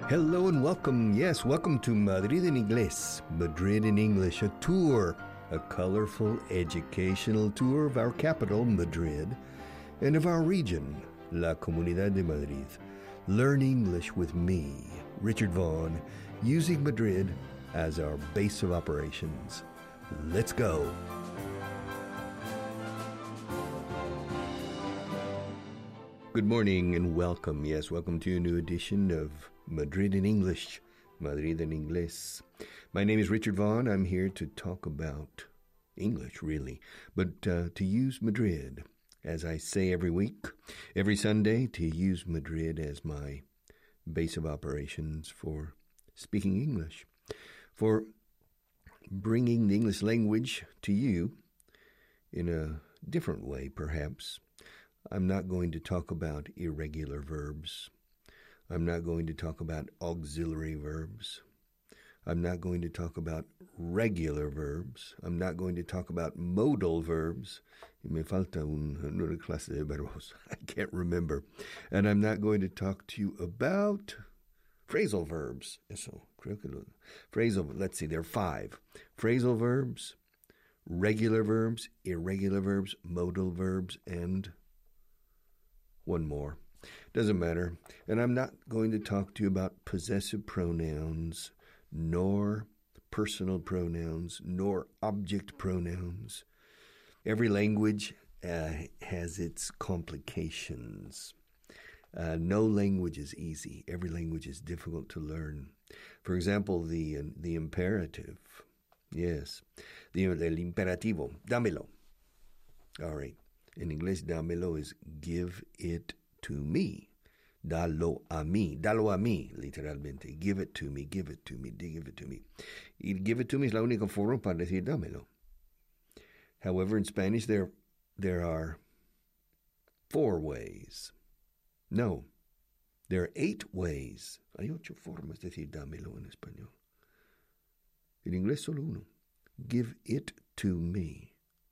Hello and welcome. Yes, welcome to Madrid en Inglés, Madrid in English, a tour, a colorful educational tour of our capital, Madrid, and of our region, La Comunidad de Madrid. Learn English with me, Richard Vaughn, using Madrid as our base of operations. Let's go. Good morning and welcome. Yes, welcome to a new edition of Madrid in English, Madrid en Inglés. My name is Richard Vaughn. I'm here to talk about English, really, but to use Madrid, as I say every week, every Sunday, to use Madrid as my base of operations for speaking English, for bringing the English language to you in a different way, perhaps. I'm not going to talk about irregular verbs. I'm not going to talk about auxiliary verbs. I'm not going to talk about regular verbs. I'm not going to talk about modal verbs. Me falta una clase de verbos. I can't remember. And I'm not going to talk to you about phrasal verbs. Eso, creo que phrasal, let's see, there are 5. Phrasal verbs, regular verbs, irregular verbs, modal verbs, and one more. Doesn't matter. And I'm not going to talk to you about possessive pronouns, nor personal pronouns, nor object pronouns. Every language has its complications. No language is easy. Every language is difficult to learn. For example, the imperative. Yes, el imperativo. Dámelo. All right. In English, dámelo is give it to me. Dalo a mí, literalmente. Give it to me, give it to me, give it to me. Y give it to me es la única forma para decir dámelo. However, in Spanish, there are 4 ways. No, there are 8 ways. Hay 8 formas de decir dámelo en español. En inglés solo uno. Give it to me.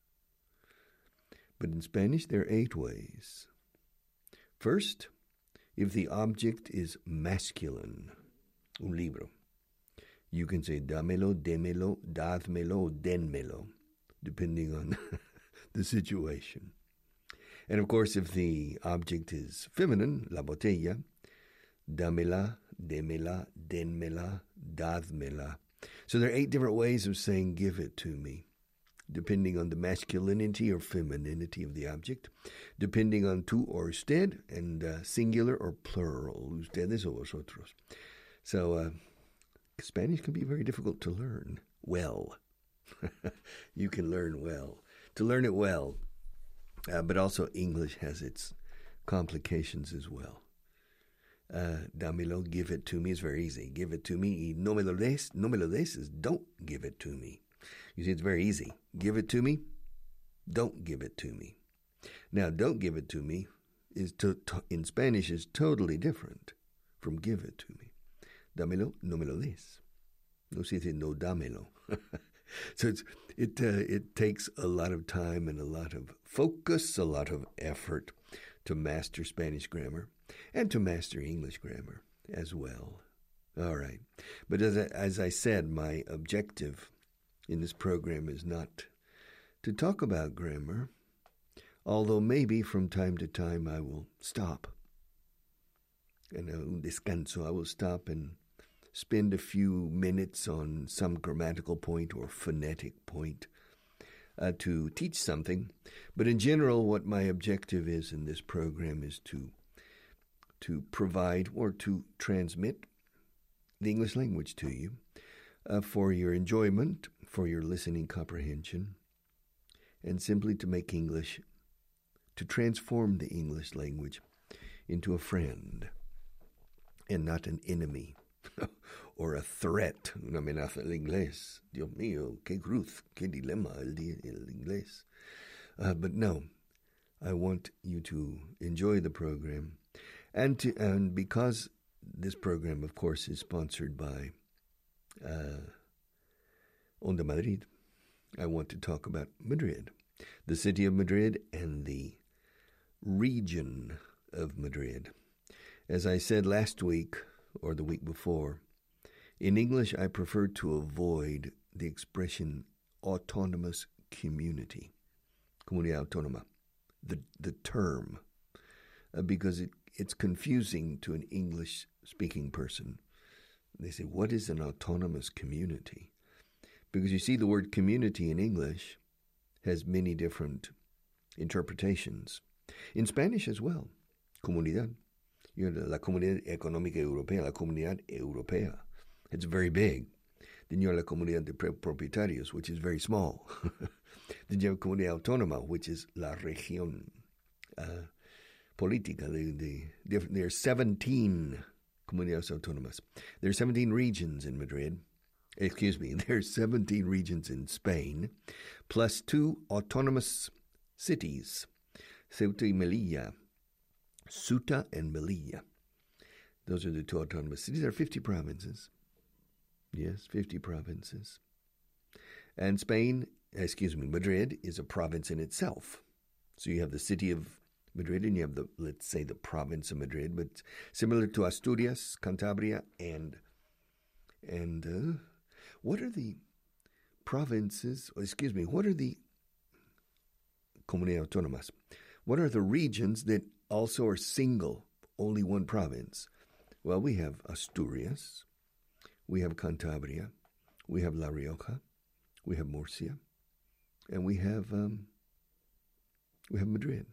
But in Spanish, there are 8 ways. First, if the object is masculine, un libro, you can say dámelo, démelo, dádmelo, dénmelo, depending on the situation. And of course, if the object is feminine, la botella, dámela, démela, dénmela, dádmela. So there are 8 different ways of saying give it to me, depending on the masculinity or femininity of the object, depending on tú or usted, and singular or plural, ustedes o vosotros. So Spanish can be very difficult to learn well. You can learn well. To learn it well, but also English has its complications as well. Dámelo, give it to me is very easy. Give it to me. Y no me lo des is don't give it to me. You see, it's very easy. Give it to me. Don't give it to me. Now, don't give it to me is in Spanish is totally different from give it to me. Dámelo, no me lo des. No se dice no dámelo. So it takes a lot of time and a lot of focus, a lot of effort to master Spanish grammar and to master English grammar as well. All right. But as I said, my objective in this program is not to talk about grammar, although maybe from time to time I will stop. And un descanso, I will stop and spend a few minutes on some grammatical point or phonetic point to teach something. But in general, what my objective is in this program is to provide or to transmit the English language to you for your enjoyment, for your listening comprehension, and simply to make English, to transform the English language into a friend and not an enemy or a threat. Una amenaza el inglés. Dios mío, qué cruz, qué dilema el inglés. But no, I want you to enjoy the program, and because this program, of course, is sponsored by Onda Madrid, I want to talk about Madrid, the city of Madrid and the region of Madrid. As I said last week, or the week before. In English, I prefer to avoid the expression autonomous community, comunidad autónoma, the term, because it's confusing to an English-speaking person. They say, what is an autonomous community? Because you see, the word community in English has many different interpretations. In Spanish as well, comunidad. You know, la Comunidad Económica Europea, la Comunidad Europea. It's very big. Then you have la Comunidad de Propietarios, which is very small. Then you have Comunidad Autónoma, which is la región política. There are 17 comunidades autónomas. There are 17 regions in Madrid. Excuse me, there are 17 regions in Spain, plus 2 autonomous cities, Ceuta y Melilla. Ceuta and Melilla. Those are the 2 autonomous cities. There are 50 provinces. Yes, 50 provinces. And Madrid is a province in itself. So you have the city of Madrid and you have let's say the province of Madrid, but similar to Asturias, Cantabria, and what are the provinces, what are the comunidades autónomas? What are the regions that also are single, only one province? Well, we have Asturias, we have Cantabria, we have La Rioja, we have Murcia, and we have Madrid.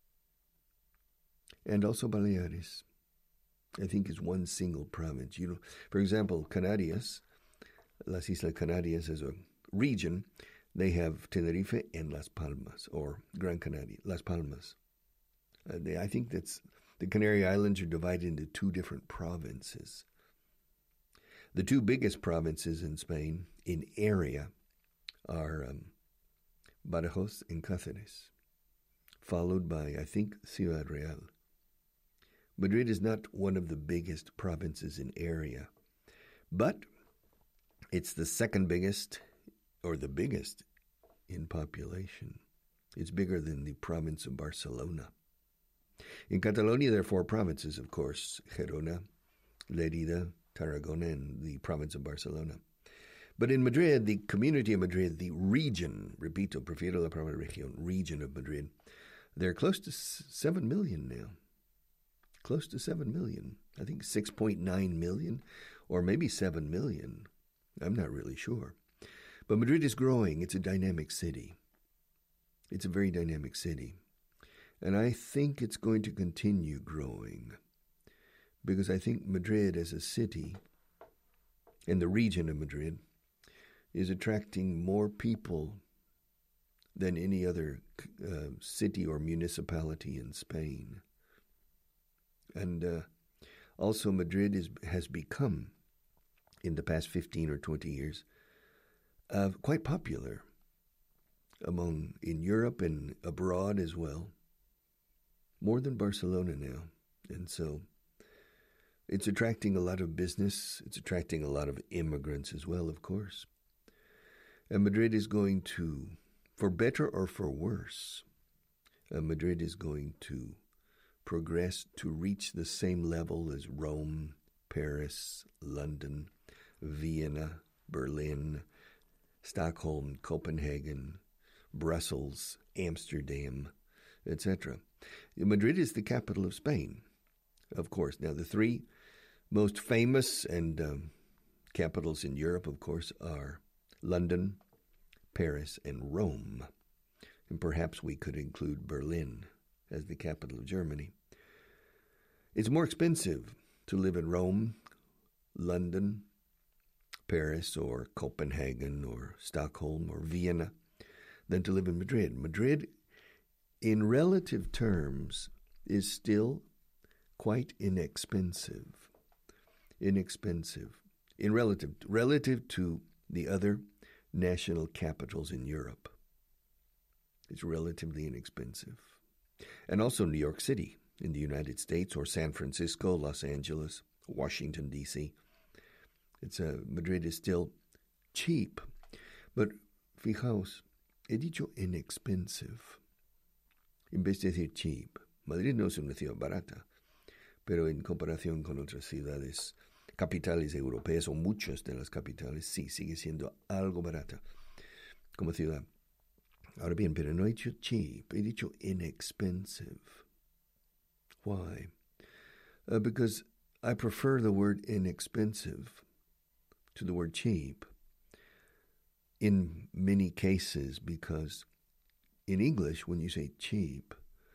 And also Baleares, I think, is one single province. You know, for example, Canarias, Las Islas Canarias as a region, they have Tenerife and Las Palmas, or Gran Canaria, Las Palmas. I think that's the Canary Islands are divided into 2 different provinces. The 2 biggest provinces in Spain in area are Badajoz and Cáceres, followed by, I think, Ciudad Real. Madrid is not one of the biggest provinces in area, but it's the second biggest, or the biggest, in population. It's bigger than the province of Barcelona. In Catalonia, there are 4 provinces, of course: Gerona, Lerida, Tarragona, and the province of Barcelona. But in Madrid, the community of Madrid, the region, repito, prefiero la palabra región, region of Madrid, they're close to 7 million now. Close to 7 million. I think 6.9 million, or maybe 7 million. I'm not really sure. But Madrid is growing. It's a dynamic city. It's a very dynamic city. And I think it's going to continue growing, because I think Madrid as a city, and the region of Madrid, is attracting more people than any other city or municipality in Spain. And also Madrid has become, in the past 15 or 20 years, quite popular in Europe and abroad as well, more than Barcelona now. And so it's attracting a lot of business. It's attracting a lot of immigrants as well, of course. And Madrid is going to, for better or for worse, Madrid is going to progress to reach the same level as Rome, Paris, London, Vienna, Berlin, Stockholm, Copenhagen, Brussels, Amsterdam, etc. Madrid is the capital of Spain, of course. Now, the 3 most famous and capitals in Europe, of course, are London, Paris, and Rome. And perhaps we could include Berlin as the capital of Germany. It's more expensive to live in Rome, London, Paris, or Copenhagen, or Stockholm, or Vienna than to live in Madrid. Madrid, in relative terms, is still quite inexpensive. In relative to the other national capitals in Europe. It's relatively inexpensive. And also New York City in the United States, or San Francisco, Los Angeles, Washington, D.C. Madrid is still cheap. But fijaos, he dicho inexpensive en vez de decir cheap. Madrid no es una ciudad barata, pero en comparación con otras ciudades capitales europeas o muchas de las capitales, sí, sigue siendo algo barata como ciudad. Ahora bien, pero no he dicho cheap, he dicho inexpensive. Why? Because I prefer the word inexpensive to the word cheap in many cases, because in English, when you say cheap,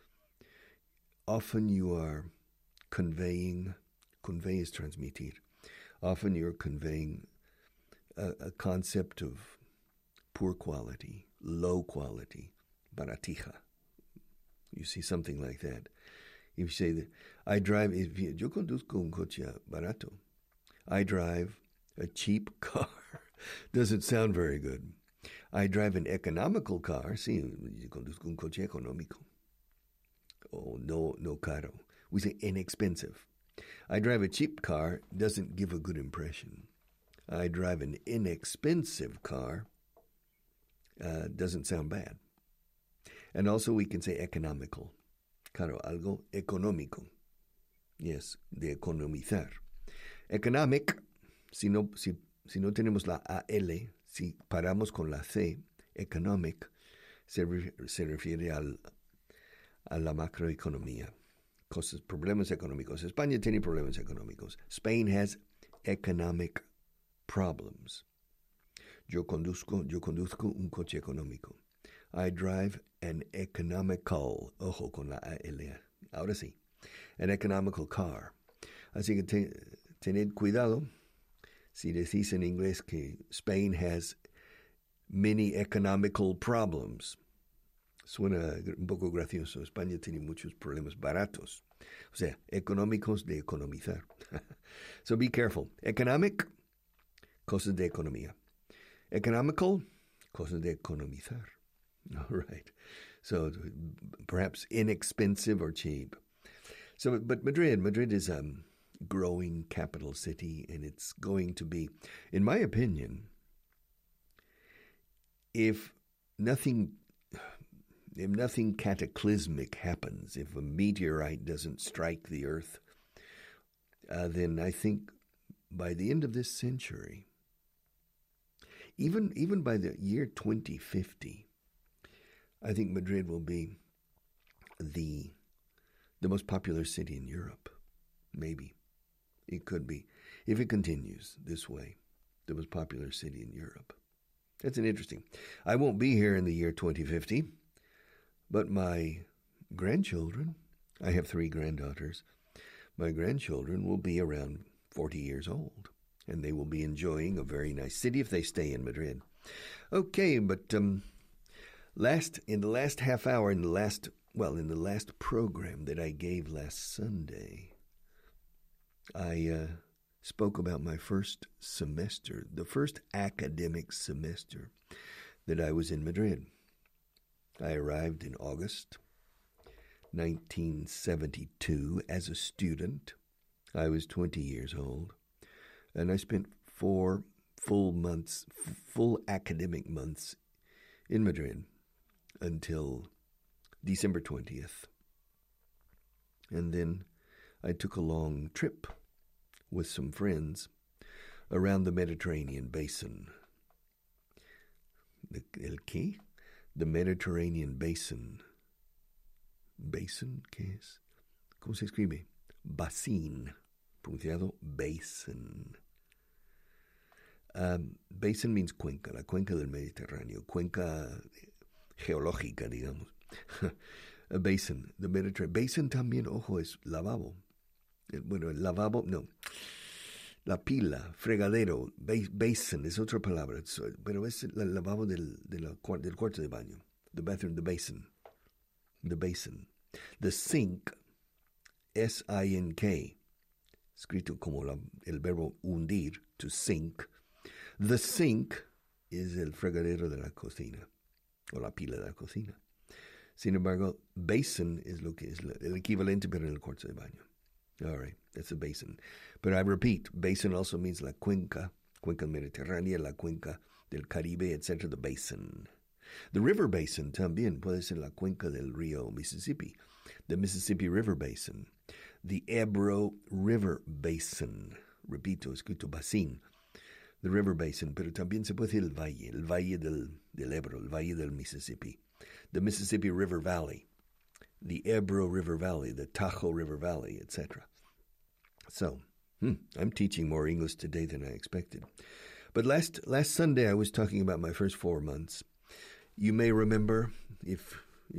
often you are convey is transmitir. Often you're conveying a concept of poor quality, low quality, baratija. You see something like that. If you say that, yo conduzco un coche barato. I drive a cheap car. Doesn't sound very good. I drive an economical car. Sí, yo conduzco un coche económico. Oh, no caro. We say inexpensive. I drive a cheap car doesn't give a good impression. I drive an inexpensive car doesn't sound bad. And also we can say economical. Claro, algo económico. Yes, de economizar. Economic, si no tenemos la AL, si paramos con la C, economic, se refiere a la macroeconomía. Problemas económicos. España tiene problemas económicos. Spain has economic problems. Yo conduzco un coche económico. I drive an economical, ojo con la AL, ahora sí, an economical car. Así que tened cuidado si decís en inglés que Spain has many economical problems. Suena un poco gracioso. España tiene muchos problemas baratos. O sea, económicos de economizar. So be careful. Economic, cosas de economía. Economical, cosas de economizar. All right. So perhaps inexpensive or cheap. So, but Madrid is a growing capital city, and it's going to be, in my opinion, if nothing cataclysmic happens, if a meteorite doesn't strike the earth, then I think by the end of this century, even by the year 2050, I think Madrid will be the most popular city in Europe. Maybe. It could be. If it continues this way, the most popular city in Europe. That's an interesting. I won't be here in the year 2050, but my grandchildren, I have 3 granddaughters, my grandchildren will be around 40 years old, and they will be enjoying a very nice city if they stay in Madrid. Okay, but in the last half hour, in the last program that I gave last Sunday, I spoke about my first semester, the first academic semester that I was in Madrid. I arrived in August 1972 as a student. I was 20 years old, and I spent 4 full academic months in Madrid until December 20th. And then I took a long trip with some friends around the Mediterranean basin. ¿El qué? The Mediterranean basin. ¿Basin qué es? ¿Cómo se escribe? Basin. Pronunciado basin. Basin means cuenca, la cuenca del Mediterráneo, cuenca geológica, digamos. A basin, the Mediterranean. Basin también, ojo, es lavabo. Bueno, el lavabo, no. La pila, fregadero, basin es otra palabra, pero es el lavabo del cuarto de baño. The bathroom, the basin. The basin. The sink, S-I-N-K, escrito como el verbo hundir, to sink. The sink es el fregadero de la cocina, o la pila de la cocina. Sin embargo, basin es lo que es el equivalente, pero en el cuarto de baño. All right, that's a basin. But I repeat, basin also means la cuenca mediterránea, la cuenca del Caribe, etc., the basin. The river basin también puede ser la cuenca del río Mississippi, the Mississippi River Basin, the Ebro River Basin, repito, escrito basin, the river basin, pero también se puede decir el valle del Ebro, el valle del Mississippi, the Mississippi River Valley, the Ebro River Valley, the Tahoe River Valley, etc. So, I'm teaching more English today than I expected. But last Sunday I was talking about my first 4 months. You may remember, if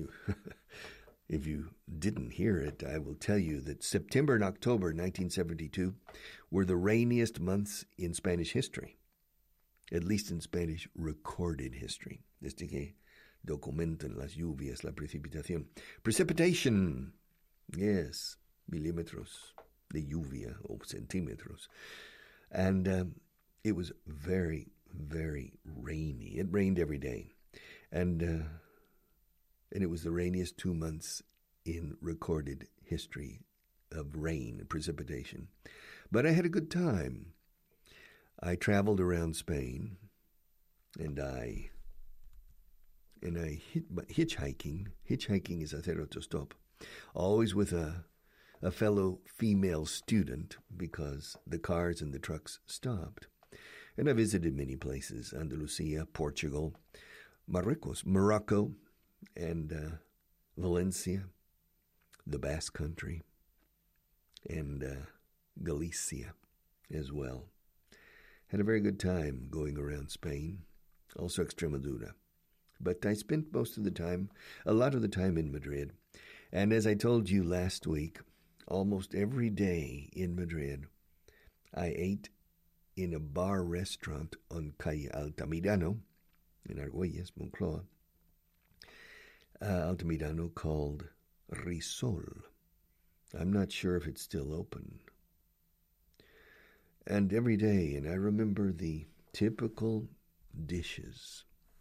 you didn't hear it, I will tell you that September and October 1972 were the rainiest months in Spanish history, at least in Spanish recorded history. Desde que documentan las lluvias, la precipitación. Precipitation, yes, milímetros de lluvia o centímetros. And it was very, very rainy. It rained every day. And it was the rainiest 2 months in recorded history of rain and precipitation. But I had a good time. I traveled around Spain, and I hitchhiking. Hitchhiking is hacer autostop, always with a fellow female student because the cars and the trucks stopped. And I visited many places: Andalusia, Portugal, Marruecos, Morocco, and Valencia, the Basque Country, and Galicia as well. Had a very good time going around Spain, also Extremadura. But I spent a lot of the time in Madrid. And as I told you last week, almost every day in Madrid, I ate in a bar restaurant on Calle Altamirano, in Argüelles, Moncloa, Altamirano, called Risol. I'm not sure if it's still open. And every day, and I remember the typical dishes.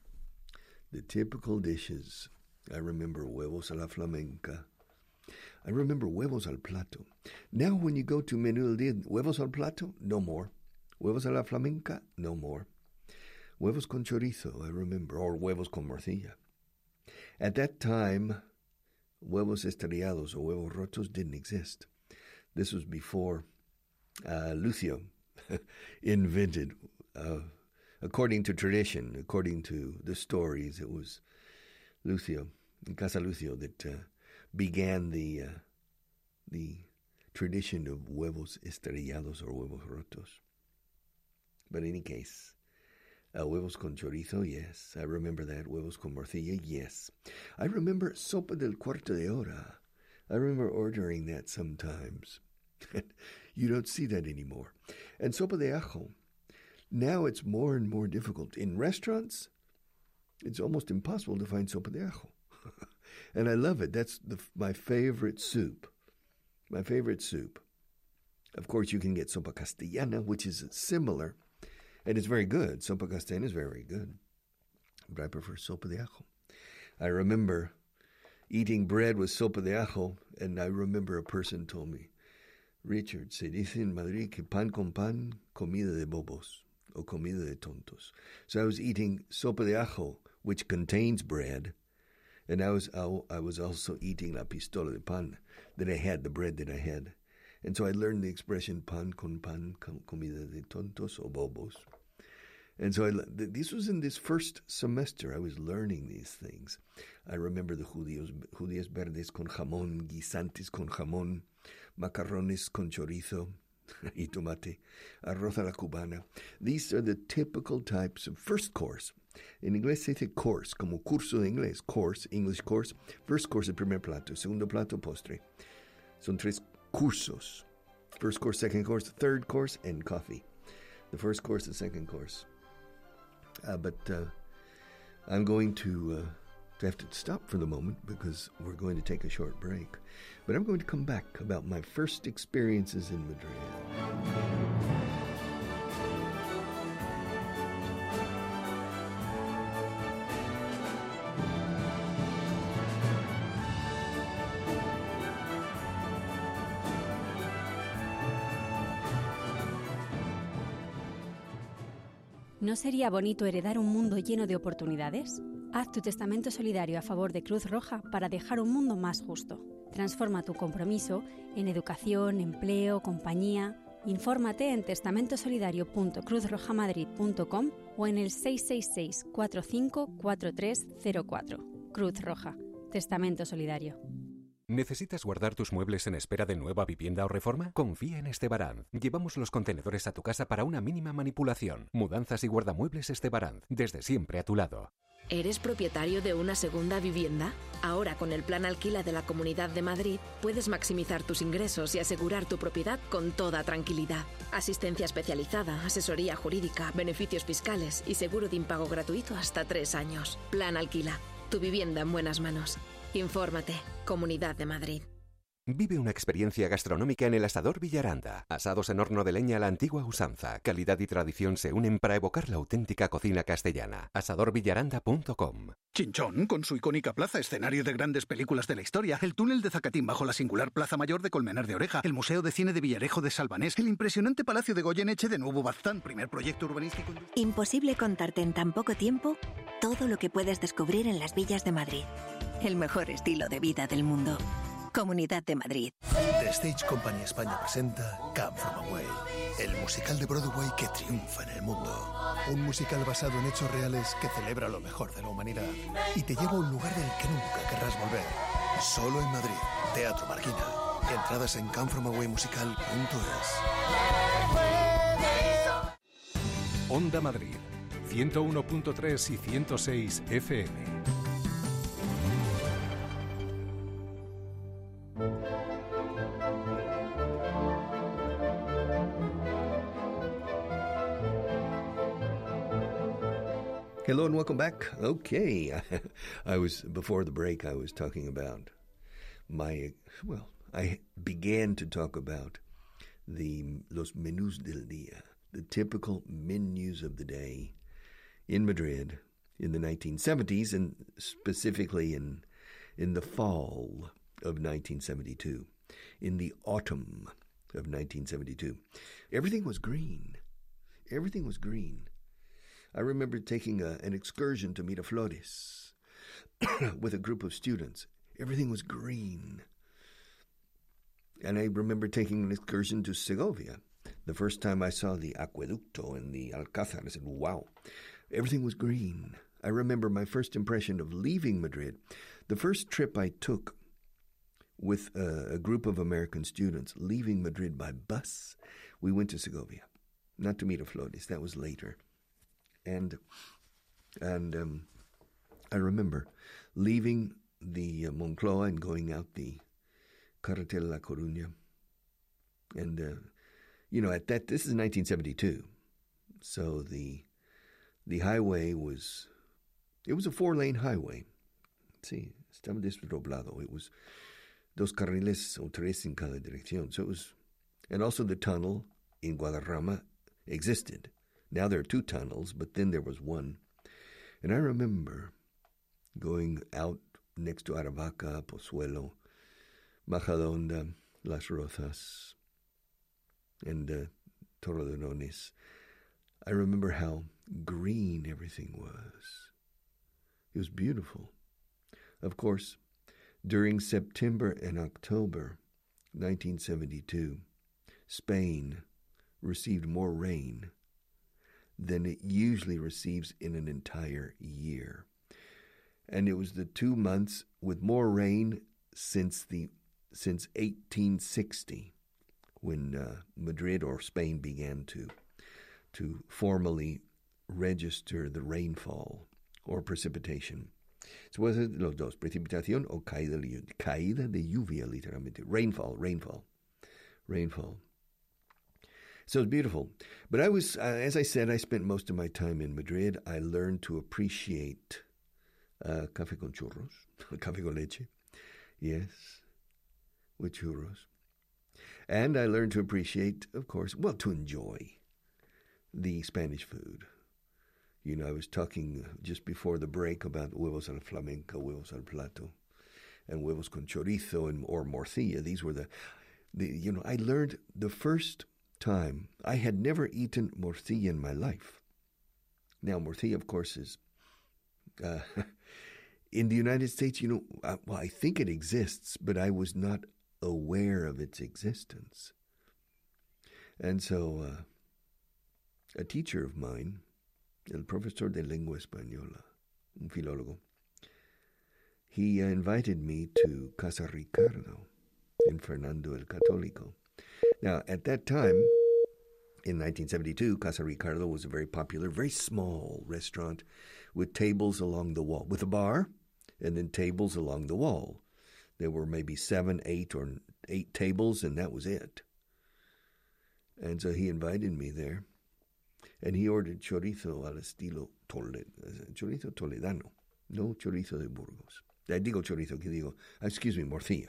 I remember huevos a la flamenca. I remember huevos al plato. Now when you go to Menú del Día, huevos al plato, no more. Huevos a la flamenca, no more. Huevos con chorizo, I remember, or huevos con morcilla. At that time, huevos estrellados or huevos rotos didn't exist. This was before Lucio invented, according to tradition, according to the stories, it was Lucio, Casa Lucio, that began the tradition of huevos estrellados or huevos rotos. But in any case, huevos con chorizo, yes. I remember that. Huevos con morcilla, yes. I remember sopa del cuarto de hora. I remember ordering that sometimes. You don't see that anymore. And sopa de ajo. Now it's more and more difficult. In restaurants, it's almost impossible to find sopa de ajo. And I love it. That's my favorite soup. My favorite soup. Of course, you can get sopa castellana, which is similar. And it's very good. Sopa castellana is very good. But I prefer sopa de ajo. I remember eating bread with sopa de ajo, and I remember a person told me, Richard, se dice en Madrid que pan con pan, comida de bobos, o comida de tontos. So I was eating sopa de ajo, which contains bread, and I was also eating la pistola de pan that I had, the bread that I had. And so I learned the expression pan con pan, comida de tontos o bobos. And so this was in this first semester. I was learning these things. I remember the judías verdes con jamón, guisantes con jamón, macarrones con chorizo y tomate, arroz a la cubana. These are the typical types of first course. En inglés se dice course, como curso de inglés, course, English course. First course, el primer plato. Segundo plato, postre. Son 3 cursos. First course, second course, third course, and coffee. The first course, the second course. But I'm going to have to stop for the moment because we're going to take a short break. But I'm going to come back about my first experiences in Madrid. ¿No sería bonito heredar un mundo lleno de oportunidades? Haz tu testamento solidario a favor de Cruz Roja para dejar un mundo más justo. Transforma tu compromiso en educación, empleo, compañía. Infórmate en testamentosolidario.cruzrojamadrid.com o en el 666 45 4304. Cruz Roja. Testamento Solidario. ¿Necesitas guardar tus muebles en espera de nueva vivienda o reforma? Confía en Estebaranz. Llevamos los contenedores a tu casa para una mínima manipulación. Mudanzas y guardamuebles Estebaranz. Desde siempre a tu lado. ¿Eres propietario de una segunda vivienda? Ahora, con el Plan Alquila de la Comunidad de Madrid, puedes maximizar tus ingresos y asegurar tu propiedad con toda tranquilidad. Asistencia especializada, asesoría jurídica, beneficios fiscales y seguro de impago gratuito hasta 3 años. Plan Alquila. Tu vivienda en buenas manos. Infórmate. Comunidad de Madrid. Vive una experiencia gastronómica en el Asador Villaranda. Asados en horno de leña a la antigua usanza. Calidad y tradición se unen para evocar la auténtica cocina castellana. Asadorvillaranda.com. Chinchón, con su icónica plaza, escenario de grandes películas de la historia, el túnel de Zacatín bajo la singular Plaza Mayor de Colmenar de Oreja, el Museo de Cine de Villarejo de Salvanés, el impresionante Palacio de Goyeneche de Nuevo Baztán, primer proyecto urbanístico. Imposible contarte en tan poco tiempo todo lo que puedes descubrir en las villas de Madrid. El mejor estilo de vida del mundo. Comunidad de Madrid. The Stage Company España presenta Come From Away, el musical de Broadway que triunfa en el mundo. Un musical basado en hechos reales que celebra lo mejor de la humanidad y te lleva a un lugar del que nunca querrás volver. Solo en Madrid, Teatro Marquina. Entradas en comefromawaymusical.es. Onda Madrid, 101.3 y 106 FM. Hello and welcome back. Okay, before the break, I was talking about I began to talk about los menús del día, the typical menus of the day in Madrid in the 1970s, and specifically in the fall of 1972, in the autumn of 1972. Everything was green. Everything was green. I remember taking an excursion to Miraflores with a group of students. Everything was green. And I remember taking an excursion to Segovia. The first time I saw the Acueducto and the Alcázar, I said, wow, everything was green. I remember my first impression of leaving Madrid. The first trip I took with a group of American students, leaving Madrid by bus, we went to Segovia, not to Miraflores. That was later. And I remember leaving the Moncloa and going out the Carretera La Coruña. And, at that, this is 1972. So the highway it was a 4-lane highway. Sí, estaba desdoblado. It was dos carriles o tres en cada dirección. So it was, and also the tunnel in Guadarrama existed. Now there are 2 tunnels, but then there was one. And I remember going out next to Aravaca, Pozuelo, Majadahonda, Las Rozas, and Torrelodones. I remember how green everything was. It was beautiful. Of course, during September and October 1972, Spain received more rain than it usually receives in an entire year. And it was the 2 months with more rain since 1860, when Madrid or Spain began to formally register the rainfall or precipitation. So was it los dos, precipitación o caída de lluvia, literalmente. Rainfall. So it's beautiful. But I was, as I said, I spent most of my time in Madrid. I learned to appreciate café con churros, café con leche, yes, with churros. And I learned to appreciate, of course, to enjoy the Spanish food. I was talking just before the break about huevos al flamenco, huevos al plato, and huevos con chorizo or morcilla. These were I learned the first time. I had never eaten morcilla in my life. Now, morcilla, of course, is in the United States, I think it exists, but I was not aware of its existence. And so a teacher of mine, el profesor de lengua española, un filólogo, he invited me to Casa Ricardo in Fernando el Católico. Now, at that time, in 1972, Casa Ricardo was a very popular, very small restaurant with tables along the wall, with a bar and then tables along the wall. There were maybe 7, 8, or 8 tables, and that was it. And so he invited me there, and he ordered chorizo al estilo chorizo toledano, no chorizo de Burgos. Digo chorizo, que digo, excuse me, morcilla,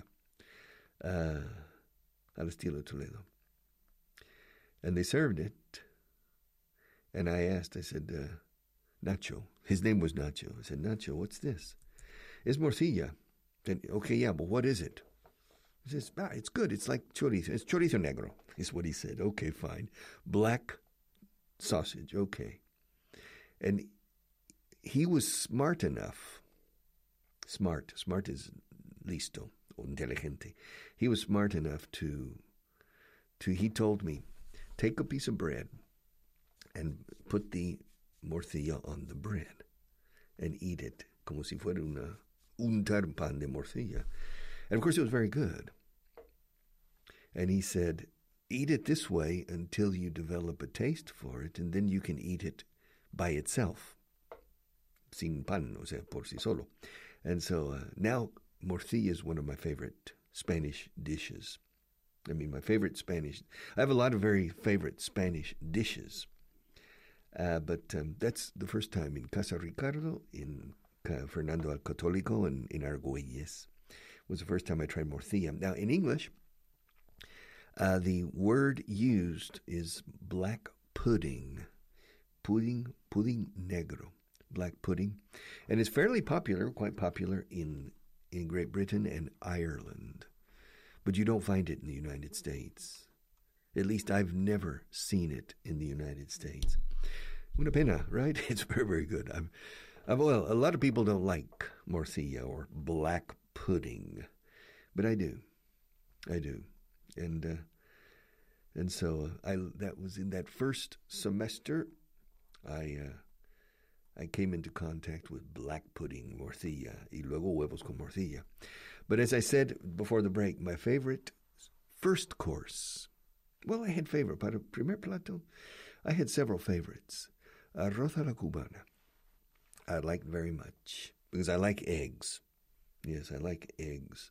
al estilo Toledo. And they served it, and I asked, I said, Nacho, his name was Nacho. I said, Nacho, what's this? It's morcilla. Then, okay, yeah, but what is it? He says, it's good. It's like chorizo. It's chorizo negro, is what he said. Okay, fine. Black sausage, okay. And he was smart enough. Smart is listo, o inteligente. He was smart enough to he told me, take a piece of bread and put the morcilla on the bread and eat it como si fuera untar pan de morcilla. And of course it was very good. And he said, eat it this way until you develop a taste for it, and then you can eat it by itself, sin pan, o sea, por sí solo. And so now morcilla is one of my favorite Spanish dishes. I mean, my favorite Spanish. I have a lot of very favorite Spanish dishes. But that's the first time in Casa Ricardo, in Fernando el Católico, and in Argüelles. Was the first time I tried morcilla. Now, in English, the word used is black pudding. Pudding negro. Black pudding. And it's fairly popular, quite popular in Great Britain and Ireland. But you don't find it in the United States. At least I've never seen it in the United States. Una pena, right? It's very, very good. Well, a lot of people don't like morcilla or black pudding, but I do. And so that was in that first semester. I came into contact with black pudding, morcilla, y luego huevos con morcilla. But as I said before the break, my favorite first course. Well, I had favorite. Para primer plato, I had several favorites. Arroz a la cubana. I liked very much because I like eggs. Yes, I like eggs.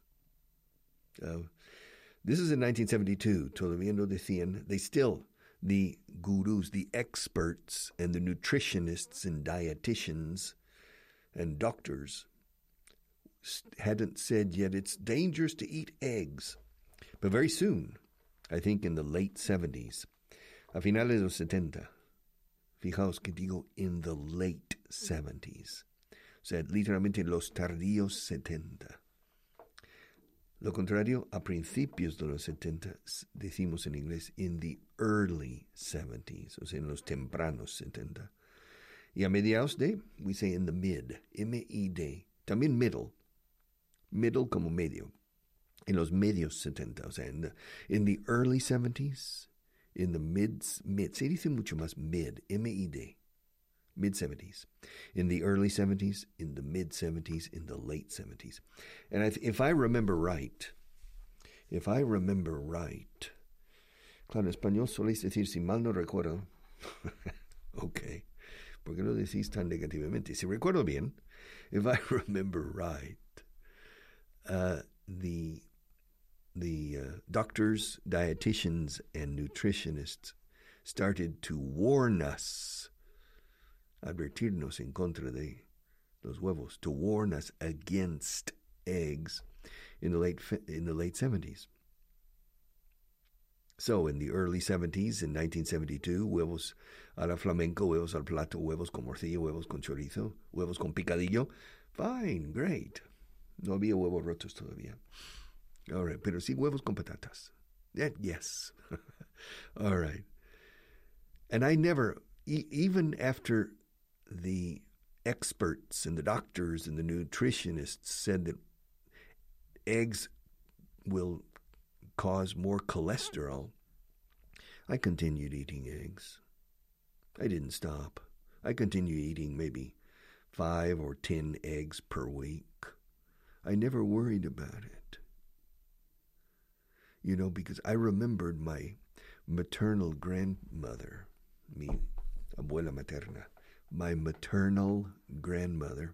This is in 1972. Todavía no decían. The gurus, the experts, and the nutritionists and dietitians and doctors hadn't said yet it's dangerous to eat eggs. But very soon, I think in the late 70s, a finales de los 70, fijaos que digo in the late 70s, o sea, literalmente los tardíos 70. Lo contrario, a principios de los 70, decimos en inglés, in the early 70s, o sea, en los tempranos 70. Y a mediados de, we say in the mid, M-I-D, también middle como medio, en los medios 70, o sea, in the early 70s, in the mid, se dice mucho más mid, M-I-D, mid-70s, in the early 70s, in the mid-70s, in the late 70s. And if I remember right, claro, en español soléis decir, si mal no recuerdo, okay, ¿por qué lo decís tan negativamente? Si recuerdo bien, if I remember right, the doctors, dietitians, and nutritionists started to warn us, advertirnos en contra de los huevos, to warn us against eggs in the late 70s. So in the early 70s, in 1972, huevos a la flamenco, huevos al plato, huevos con morcilla, huevos con chorizo, huevos con picadillo. Fine, great. No había huevos rotos todavía. All right, pero sí huevos con patatas. Yes. All right. And I never, even after the experts and the doctors and the nutritionists said that eggs will cause more cholesterol, I continued eating eggs. I didn't stop. I continued eating maybe 5 or 10 eggs per week. I never worried about it. You know, because I remembered my maternal grandmother, mi abuela materna, my maternal grandmother.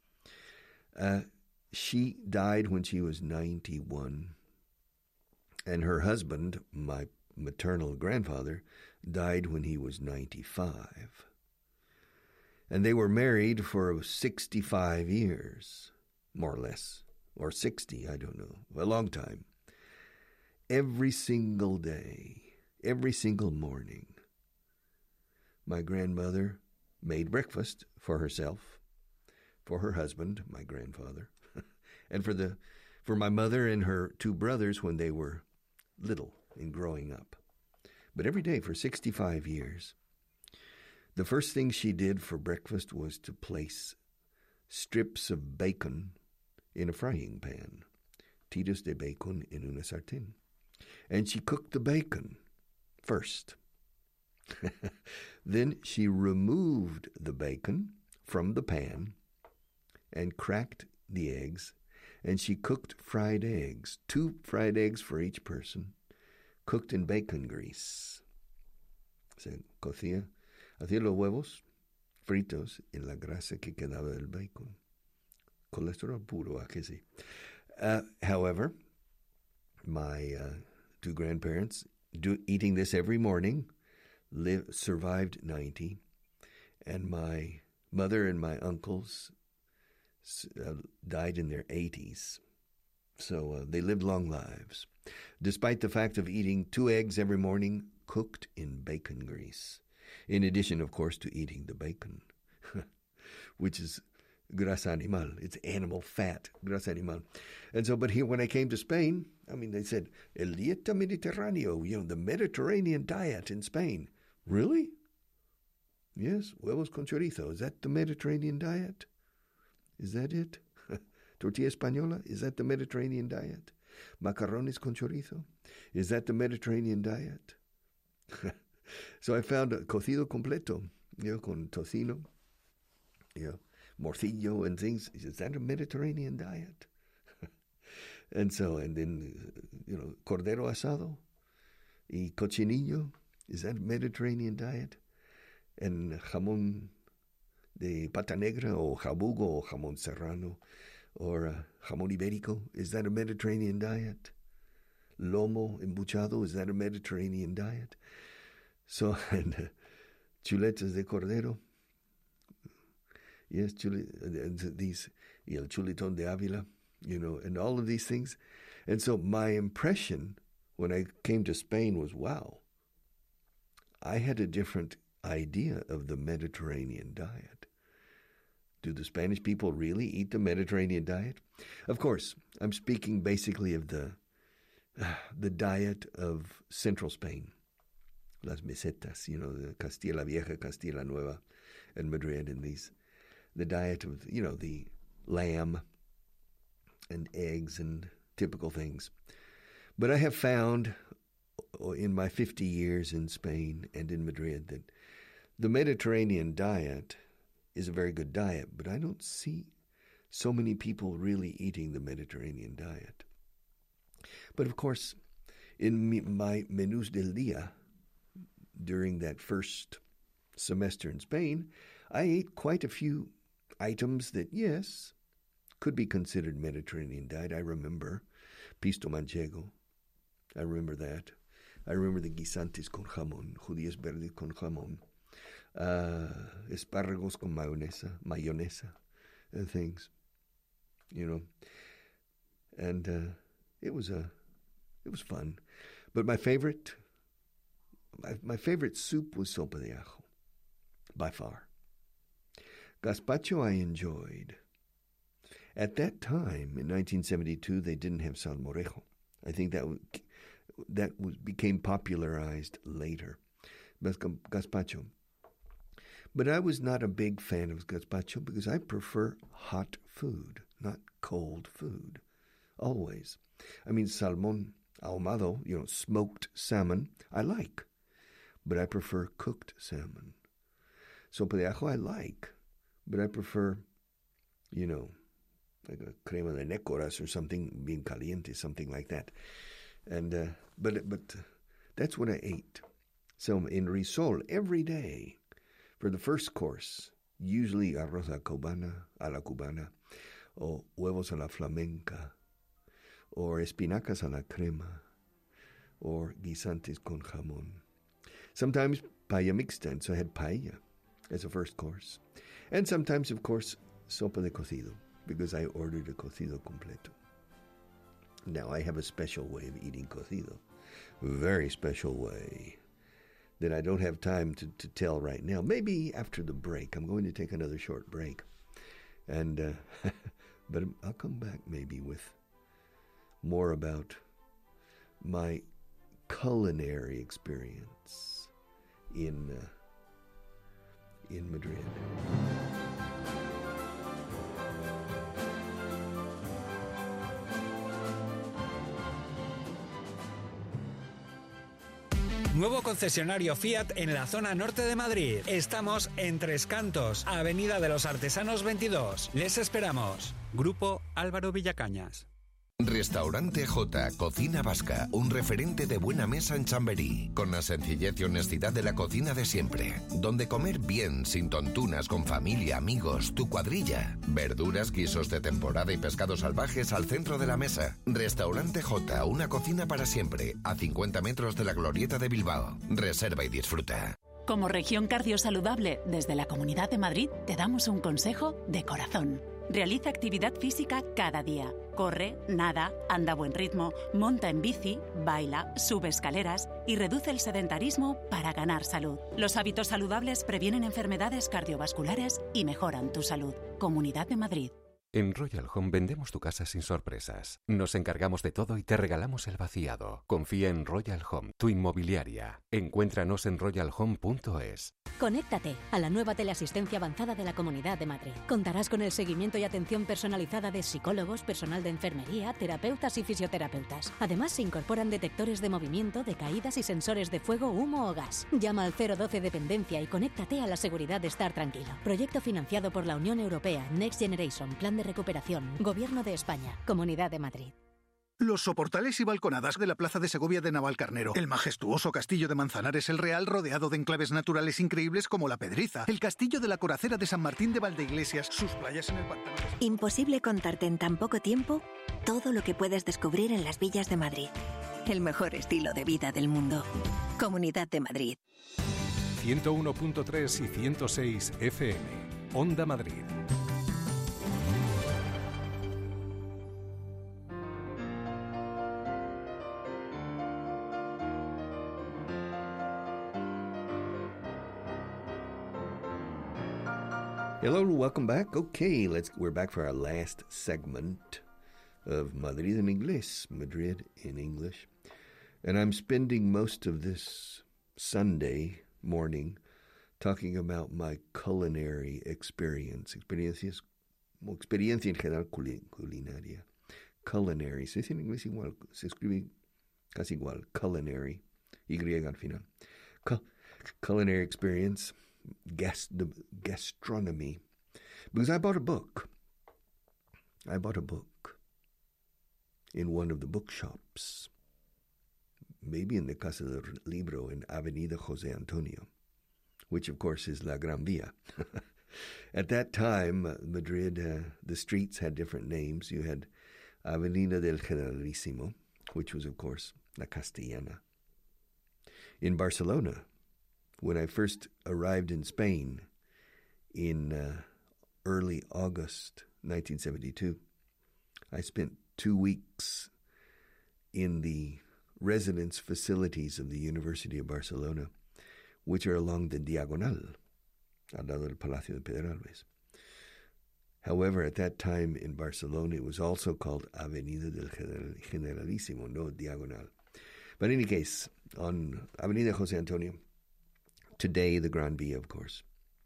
She died when she was 91, and her husband, my maternal grandfather, died when he was 95. And they were married for 65 years, more or less, or 60, I don't know, a long time. Every single day, every single morning, my grandmother made breakfast for herself, for her husband, my grandfather, and for my mother and her 2 brothers when they were little and growing up. But every day for 65 years, the first thing she did for breakfast was to place strips of bacon in a frying pan, tiras de bacon en una sartén. And she cooked the bacon first. Then she removed the bacon from the pan and cracked the eggs, and she cooked fried eggs, 2 fried eggs for each person, cooked in bacon grease. Se cocía, hacía los huevos fritos en la grasa que quedaba del bacon. Colesterol puro, ¿a que sí? However, my 2 grandparents, eating this every morning, survived 90, and my mother and my uncles died in their 80s. So they lived long lives, despite the fact of eating 2 eggs every morning cooked in bacon grease, in addition, of course, to eating the bacon, which is grasa animal. It's animal fat, grasa animal. And so, but here, when I came to Spain, I mean, they said, el dieta mediterráneo, you know, the Mediterranean diet in Spain. Really? Yes, huevos con chorizo. Is that the Mediterranean diet? Is that it? Tortilla española? Is that the Mediterranean diet? Macarrones con chorizo? Is that the Mediterranean diet? So I found a cocido completo, you know, con tocino, you know, morcillo and things. Is that a Mediterranean diet? And so, and then, you know, cordero asado y cochinillo. Is that a Mediterranean diet? And jamón de pata negra o jabugo o jamón serrano or jamón ibérico. Is that a Mediterranean diet? Lomo embuchado. Is that a Mediterranean diet? So, and chuletas de cordero. Yes, these, y el chulitón de Ávila, you know, and all of these things. And so my impression when I came to Spain was, wow, I had a different idea of the Mediterranean diet. Do the Spanish people really eat the Mediterranean diet? Of course, I'm speaking basically of the diet of central Spain, las mesetas, you know, the Castilla Vieja, Castilla Nueva, and Madrid, and these. The diet of, you know, the lamb and eggs and typical things. But I have found in my 50 years in Spain and in Madrid that the Mediterranean diet is a very good diet, but I don't see so many people really eating the Mediterranean diet. But of course, in my menús del día during that first semester in Spain, I ate quite a few items that, yes, could be considered Mediterranean diet. I remember pisto manchego. I remember that. I remember the guisantes con jamón, judías verdes con jamón, espárragos con mayonesa, and things, you know. And it was fun. But my favorite soup was sopa de ajo, by far. Gazpacho I enjoyed. At that time, in 1972, they didn't have salmorejo. I think that became popularized later. Gazpacho. But I was not a big fan of gazpacho because I prefer hot food, not cold food. Always. I mean, salmon ahumado, you know, smoked salmon, I like. but I prefer cooked salmon. Sopa de ajo I like, but I prefer, like a crema de nécoras or something bien caliente, something like that. And but that's what I ate. So in Risol every day for the first course, usually arroz a la cubana, or huevos a la flamenca, or espinacas a la crema, or guisantes con jamón. Sometimes paella mixta, and so I had paella as a first course. And sometimes, of course, sopa de cocido, because I ordered a cocido completo. Now, I have a special way of eating cocido, very special way, that I don't have time to tell right now. Maybe after the break. I'm going to take another short break. And but I'll come back maybe with more about my culinary experience in Madrid. Nuevo concesionario Fiat en la zona norte de Madrid. Estamos en Tres Cantos, Avenida de los Artesanos 22. Les esperamos. Grupo Álvaro Villacañas. Restaurante J, Cocina Vasca, un referente de buena mesa en Chamberí, con la sencillez y honestidad de la cocina de siempre, donde comer bien, sin tontunas, con familia, amigos, tu cuadrilla, verduras, guisos de temporada y pescados salvajes al centro de la mesa. Restaurante J, una cocina para siempre, a 50 metros de la Glorieta de Bilbao. Reserva y disfruta. Como región cardiosaludable, desde la Comunidad de Madrid te damos un consejo de corazón. Realiza actividad física cada día. Corre, nada, anda a buen ritmo, monta en bici, baila, sube escaleras y reduce el sedentarismo para ganar salud. Los hábitos saludables previenen enfermedades cardiovasculares y mejoran tu salud. Comunidad de Madrid. En Royal Home vendemos tu casa sin sorpresas. Nos encargamos de todo y te regalamos el vaciado. Confía en Royal Home, tu inmobiliaria. Encuéntranos en royalhome.es. Conéctate a la nueva teleasistencia avanzada de la Comunidad de Madrid. Contarás con el seguimiento y atención personalizada de psicólogos, personal de enfermería, terapeutas y fisioterapeutas. Además, se incorporan detectores de movimiento, de caídas y sensores de fuego, humo o gas. Llama al 012 Dependencia y conéctate a la seguridad de estar tranquilo. Proyecto financiado por la Unión Europea, Next Generation, Plan de Recuperación, Gobierno de España, Comunidad de Madrid. Los soportales y balconadas de la Plaza de Segovia de Navalcarnero, el majestuoso castillo de Manzanares el Real rodeado de enclaves naturales increíbles como la Pedriza, el castillo de la Coracera de San Martín de Valdeiglesias, sus playas en el pantano. Imposible contarte en tan poco tiempo todo lo que puedes descubrir en las villas de Madrid. El mejor estilo de vida del mundo. Comunidad de Madrid. 101.3 y 106 FM. Onda Madrid. Hello, welcome back. Okay, we're back for our last segment of Madrid en Inglés, Madrid in English. And I'm spending most of this Sunday morning talking about my culinary experiencia en general culinaria. Culinary, se dice en inglés igual, se escribe casi igual, culinary, Y al final. Culinary experience. Gastronomy, because I bought a book in one of the bookshops, maybe in the Casa del Libro in Avenida José Antonio, which of course is La Gran Vía. At that time, Madrid, the streets had different names. You had Avenida del Generalísimo, which was of course La Castellana. In Barcelona, when I first arrived in Spain in early August 1972, I spent 2 weeks in the residence facilities of the University of Barcelona, which are along the Diagonal, al lado del Palacio de Pedralbes. However, at that time in Barcelona, it was also called Avenida del Generalísimo, no Diagonal. But in any case, on Avenida José Antonio, today, the Gran Vía, of course.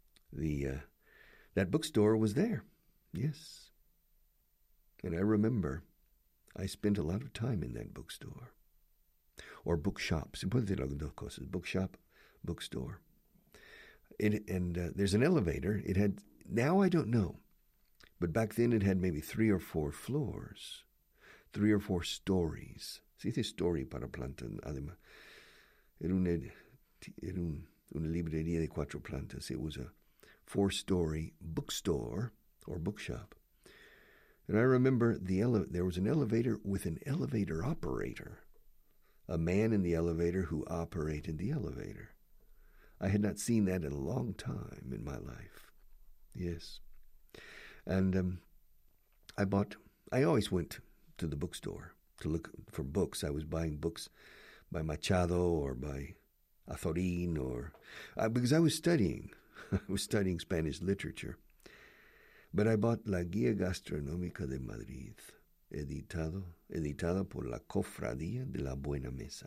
That bookstore was there, yes. And I remember I spent a lot of time in that bookstore. Or bookshop. Se puede decir las dos cosas. Bookshop, bookstore. There's an elevator. It had, now I don't know, but back then it had maybe 3 or 4 floors, 3 or 4 stories. Se dice story para planta, además. Era una librería de 4 plantas. It was a 4-story bookstore or bookshop. And I remember there was an elevator with an elevator operator, a man in the elevator who operated the elevator. I had not seen that in a long time in my life. Yes. And I always went to the bookstore to look for books. I was buying books by Machado or by Azorín because I was studying. I was studying Spanish literature. But I bought La Guía Gastronómica de Madrid, editada por la Cofradía de la Buena Mesa.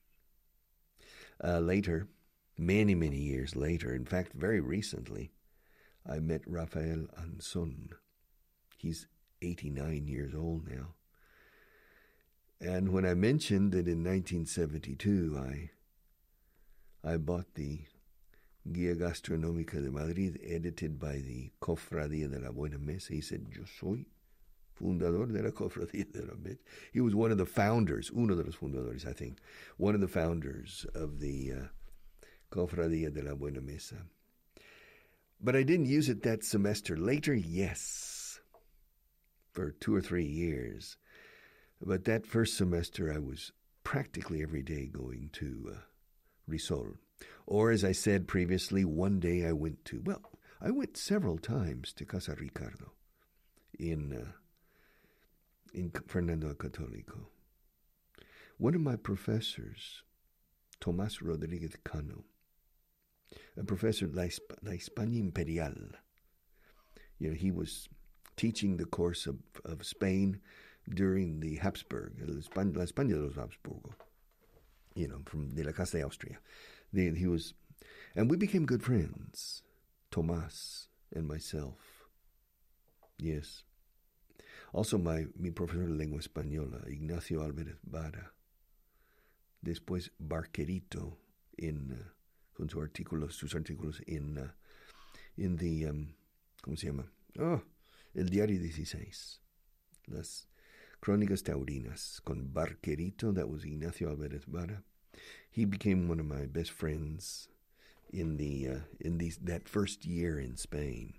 Later, many, many years later, in fact, very recently, I met Rafael Anzón. He's 89 years old now. And when I mentioned that in 1972 I bought the Guía Gastronómica de Madrid, edited by the Cofradía de la Buena Mesa, he said, yo soy fundador de la Cofradía de la Mesa. He was one of the founders, uno de los fundadores, I think, one of the founders of the Cofradía de la Buena Mesa. But I didn't use it that semester. Later, yes, for 2 or 3 years. But that first semester, I was practically every day going to Risol. Or, as I said previously, one day I went several times to Casa Ricardo in Fernando Católico. One of my professors, Tomás Rodríguez Cano, a professor at La España Imperial, he was teaching the course of Spain during the Habsburg, La España de los Habsburgo, from de la Casa de Austria. He was, and we became good friends, Tomás and myself. Yes. Also mi profesor de lengua española, Ignacio Álvarez Vara. Después Barquerito con sus artículos en the, ¿cómo se llama? El Diario 16. Las Crónicas Taurinas con Barquerito, that was Ignacio Álvarez Vara. He became one of my best friends in that first year in Spain.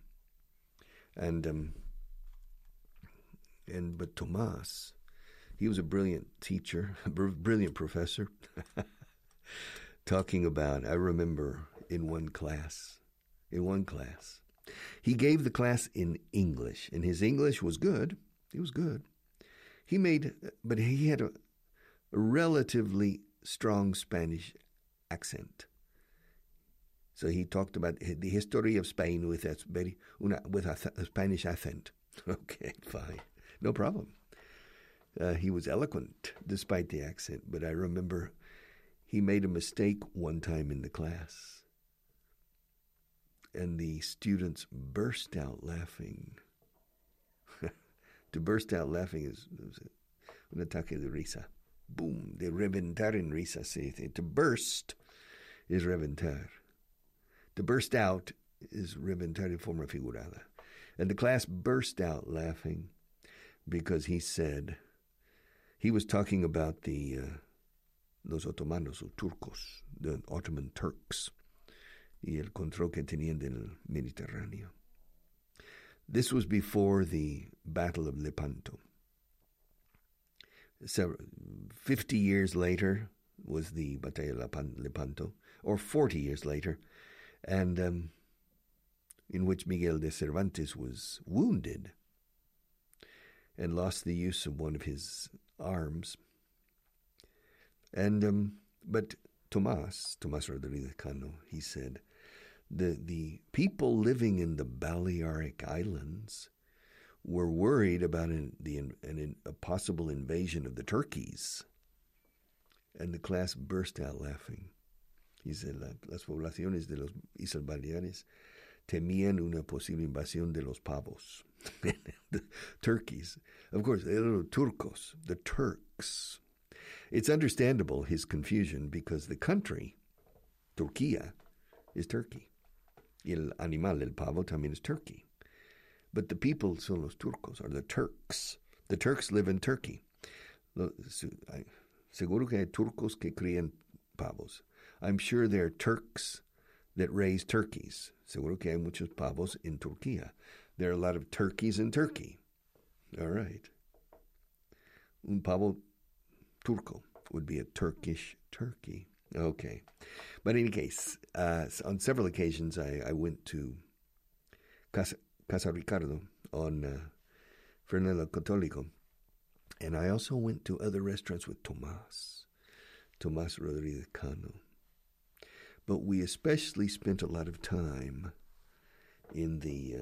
But Tomás, he was a brilliant teacher, a brilliant professor. Talking about, I remember in one class, he gave the class in English, and his English was good. It was good. But he had a relatively strong Spanish accent. So he talked about the history of Spain with a Spanish accent. Okay, fine. No problem. He was eloquent despite the accent, but I remember he made a mistake one time in the class, and the students burst out laughing. To burst out laughing is un ataque de risa. Boom, de reventar en risa se dice. To burst is reventar. To burst out is reventar en forma figurada. And the class burst out laughing because he said, he was talking about los otomanos o turcos, the Ottoman Turks, y el control que tenían del Mediterráneo. This was before the Battle of Lepanto. 50 years later was the Batalla de Lepanto, or 40 years later, and in which Miguel de Cervantes was wounded and lost the use of one of his arms. And but Tomás Rodríguez Cano, he said, the people living in the Balearic Islands were worried about a possible invasion of the Turkeys. And the class burst out laughing. He said, las poblaciones de los Islas Baleares temían una posible invasión de los pavos. The Turkeys. Of course, they were Turcos, the Turks. It's understandable, his confusion, because the country Turquía is Turkey. El animal, el pavo, también is Turkey. But the people son los turcos, or the Turks. The Turks live in Turkey. Seguro que hay turcos que crían pavos. I'm sure there are Turks that raise turkeys. Seguro que hay muchos pavos en Turquía. There are a lot of turkeys in Turkey. All right. Un pavo turco would be a Turkish turkey. Okay. But in any case, on several occasions I went to Casa Ricardo on Fernando Católico. And I also went to other restaurants with Tomás Rodríguez Cano. But we especially spent a lot of time in the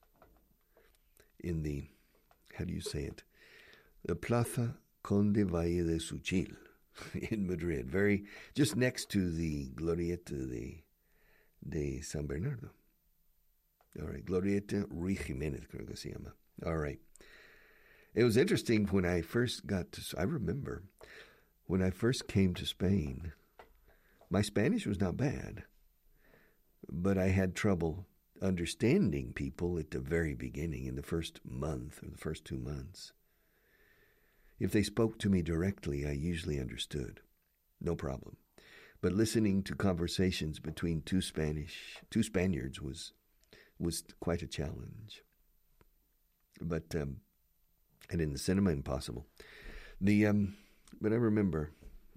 how do you say it? The Plaza Conde Valle de Suchil in Madrid, just next to the Glorieta de San Bernardo. All right, Glorieta Ruy Jiménez, creo que se llama. All right. It was interesting when I first I remember when I first came to Spain, my Spanish was not bad, but I had trouble understanding people at the very beginning, in the first month or the first 2 months. If they spoke to me directly, I usually understood, no problem. But listening to conversations between two Spaniards was quite a challenge. But and in the cinema, impossible. But I remember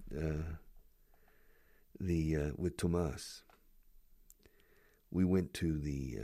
with Tomás, we went to the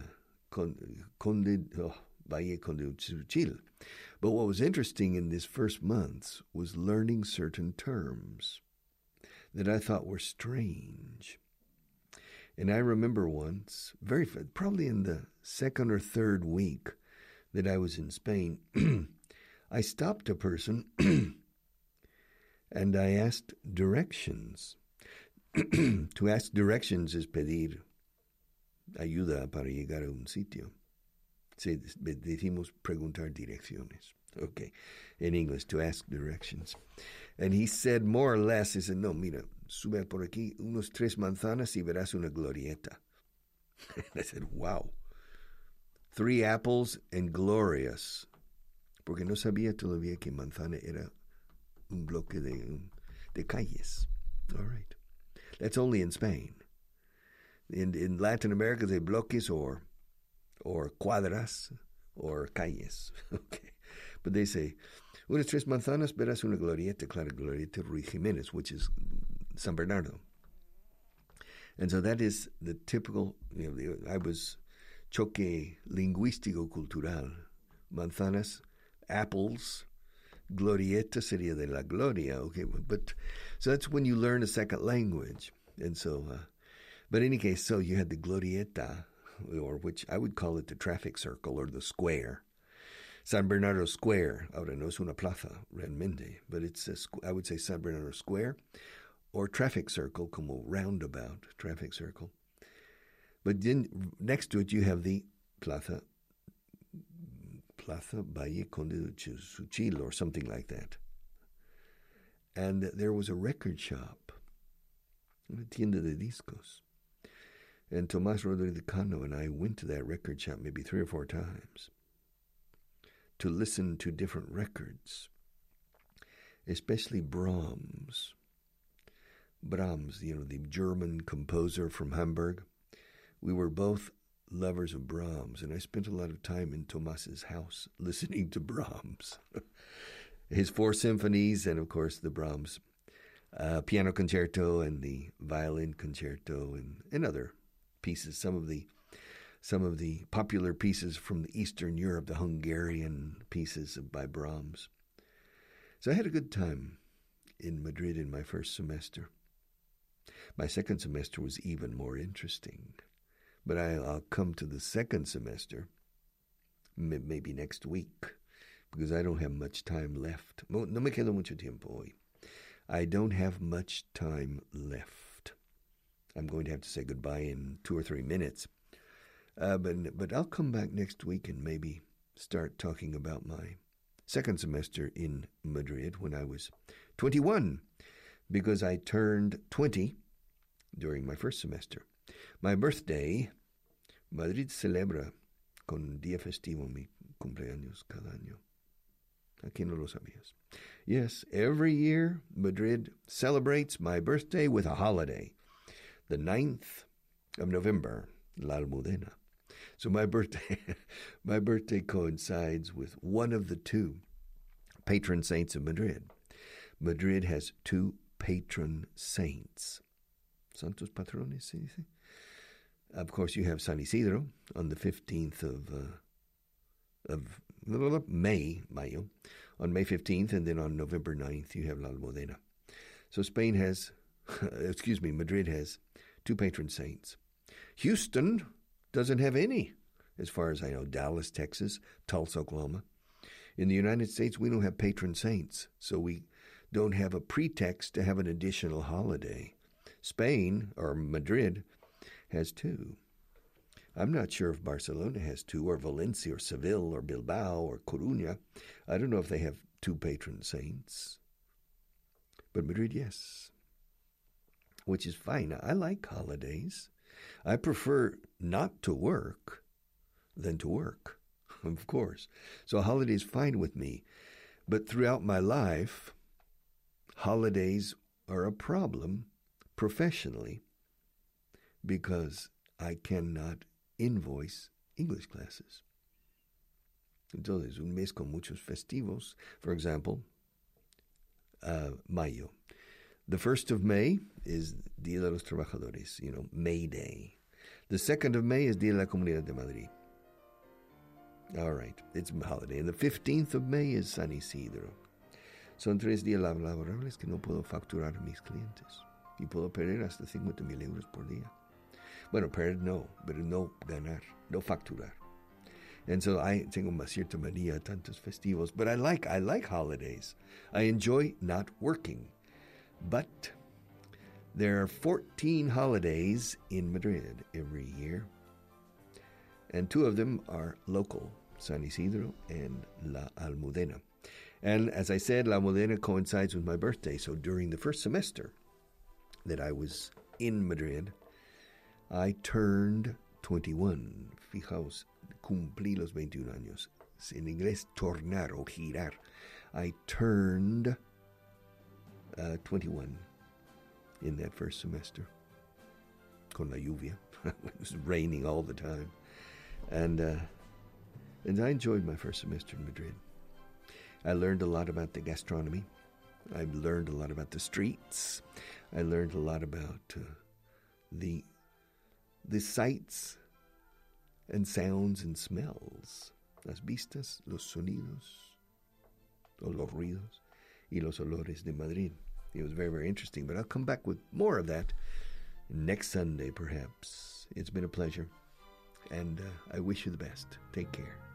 Valle Conde Suchil. But what was interesting in this first months was learning certain terms that I thought were strange. And I remember once, probably in the second or third week that I was in Spain, I stopped a person and I asked directions. To ask directions is pedir ayuda para llegar a un sitio. Decimos preguntar direcciones. Okay, in English, to ask directions. And he said more or less, he said, no, mira, sube por aquí unos 3 manzanas y verás una glorieta. And I said, wow. 3 apples and glorious. Porque no sabía todavía que manzana era un bloque de calles. All right. That's only in Spain. In Latin America, they bloques or cuadras or calles. Okay. But they say, unas 3 manzanas, verás una glorieta, claro, Glorieta Ruy Jiménez, which is San Bernardo. And so that is the typical, I was choque lingüístico-cultural. Manzanas, apples, glorieta sería de la gloria, okay? But so that's when you learn a second language. And so, but in any case, so you had the glorieta, or which I would call it the traffic circle or the square. San Bernardo Square, ahora no es una plaza realmente, but it's I would say San Bernardo Square or traffic circle, como roundabout traffic circle. But then next to it you have the Plaza Valle Conde Suchil or something like that. And there was a record shop, una tienda de discos. And Tomás Rodríguez Cano and I went to that record shop maybe 3 or 4 times to listen to different records, especially Brahms. Brahms, the German composer from Hamburg. We were both lovers of Brahms, and I spent a lot of time in Tomás's house listening to Brahms. His 4 symphonies, and of course the Brahms piano concerto and the violin concerto and other pieces, some of the popular pieces from Eastern Europe, the Hungarian pieces by Brahms. So I had a good time in Madrid in my first semester. My second semester was even more interesting. But I'll come to the second semester maybe next week because I don't have much time left. No me quedo mucho tiempo hoy. I don't have much time left. I'm going to have to say goodbye in 2 or 3 minutes. But I'll come back next week and maybe start talking about my second semester in Madrid when I was 21, because I turned 20 during my first semester. My birthday, Madrid celebra con día festivo mi cumpleaños cada año. Aquí no lo sabías. Yes, every year Madrid celebrates my birthday with a holiday. The 9th of November, La Almudena. So my birthday coincides with one of the two patron saints of Madrid. Madrid has two patron saints. Santos patrones, se dice? Of course, you have San Isidro on the 15th of Mayo, on May 15th, and then on November 9th, you have La Almudena. So Spain has, Madrid has two patron saints. Houston doesn't have any, as far as I know. Dallas, Texas, Tulsa, Oklahoma. In the United States, we don't have patron saints, so we don't have a pretext to have an additional holiday. Spain, or Madrid, has two. I'm not sure if Barcelona has two, or Valencia, or Seville, or Bilbao, or Coruña. I don't know if they have two patron saints. But Madrid, yes. Which is fine. I like holidays. I prefer not to work than to work, of course. So a holiday is fine with me. But throughout my life, holidays are a problem professionally because I cannot invoice English classes. Entonces, un mes con muchos festivos, for example, Mayo. The 1st of May is Día de los Trabajadores, May Day. The 2nd of May is Día de la Comunidad de Madrid. All right, it's a holiday. And the 15th of May is San Isidro. Son 3 días laborables que no puedo facturar a mis clientes. Y puedo perder hasta 50,000 euros por día. Bueno, perder no, pero no ganar, no facturar. And so I tengo una cierta manía a tantos festivos, but I like holidays. I enjoy not working. But there are 14 holidays in Madrid every year, and 2 of them are local, San Isidro and La Almudena. And as I said, La Almudena coincides with my birthday, so during the first semester that I was in Madrid, I turned 21. Fijaos, cumplí los 21 años. En inglés, tornar o girar. I turned 21 in that first semester. Con la lluvia. It was raining all the time. And I enjoyed my first semester in Madrid. I learned a lot about the gastronomy. I learned a lot about the streets. I learned a lot about the sights and sounds and smells. Las vistas, los sonidos, o los ruidos, y los olores de Madrid. It was very, very interesting, but I'll come back with more of that next Sunday, perhaps. It's been a pleasure, and I wish you the best. Take care.